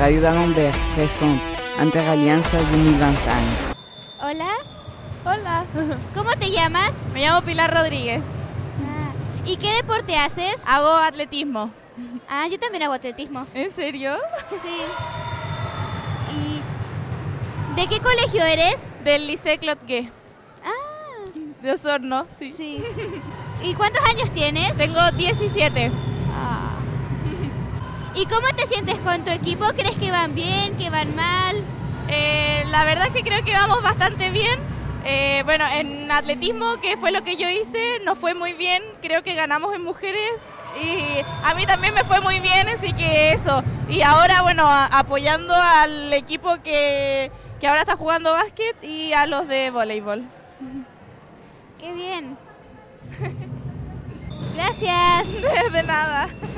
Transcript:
Radio d'Alembert présente Interalianza 2025. Hola. Hola. ¿Cómo te llamas? Me llamo Pilar Rodríguez. ¿Y qué deporte haces? Hago atletismo. Yo también hago atletismo. ¿En serio? Sí. ¿Y de qué colegio eres? Del Liceo Clotgué. De Osorno, sí. Sí. ¿Y cuántos años tienes? Tengo 17. ¿Y cómo te sientes con tu equipo? ¿Crees que van bien, que van mal? La verdad es que creo que vamos bastante bien. Bueno, en atletismo, que fue lo que yo hice, nos fue muy bien. Creo que ganamos en mujeres y a mí también me fue muy bien, así que eso. Y ahora, bueno, apoyando al equipo que ahora está jugando básquet y a los de voleibol. ¡Qué bien! Gracias. De nada.